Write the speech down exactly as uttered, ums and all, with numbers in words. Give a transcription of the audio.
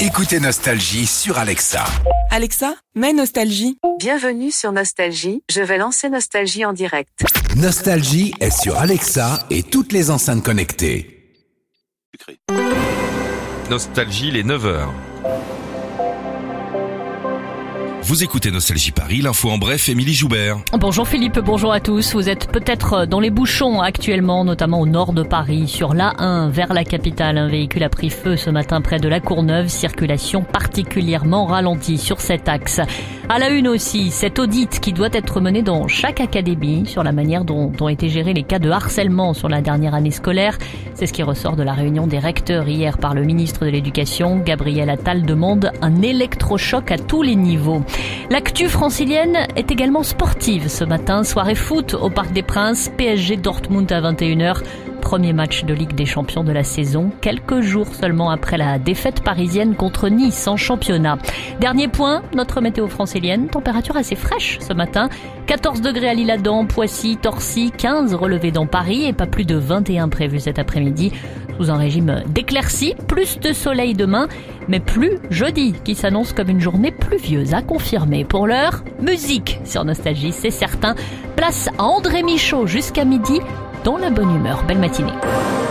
Écoutez Nostalgie sur Alexa. Alexa, mets Nostalgie. Bienvenue sur Nostalgie, je vais lancer Nostalgie en direct. Nostalgie est sur Alexa et toutes les enceintes connectées. Nostalgie, les neuf heures. Vous écoutez Nostalgie Paris, l'info en bref, Émilie Joubert. Bonjour Philippe, bonjour à tous. Vous êtes peut-être dans les bouchons actuellement, notamment au nord de Paris. Sur l'A un, vers la capitale, un véhicule a pris feu ce matin près de la Courneuve. Circulation particulièrement ralentie sur cet axe. À la une aussi, cette audit qui doit être menée dans chaque académie sur la manière dont ont été gérés les cas de harcèlement sur la dernière année scolaire. C'est ce qui ressort de la réunion des recteurs hier par le ministre de l'Éducation. Gabriel Attal demande un électrochoc à tous les niveaux. L'actu francilienne est également sportive ce matin. Soirée foot au Parc des Princes, P S G Dortmund à vingt et une heures. Premier match de Ligue des Champions de la saison, quelques jours seulement après la défaite parisienne contre Nice en championnat. Dernier point, notre météo francilienne, température assez fraîche ce matin. quatorze degrés à l'Isle-Adam, Poissy, Torcy, quinze relevés dans Paris et pas plus de vingt et un prévus cet après-midi. Sous un régime d'éclaircies, plus de soleil demain, mais plus jeudi, qui s'annonce comme une journée pluvieuse à confirmer. Pour l'heure, musique sur Nostalgie, c'est certain. Place à André Michaud jusqu'à midi, dans la bonne humeur. Belle matinée.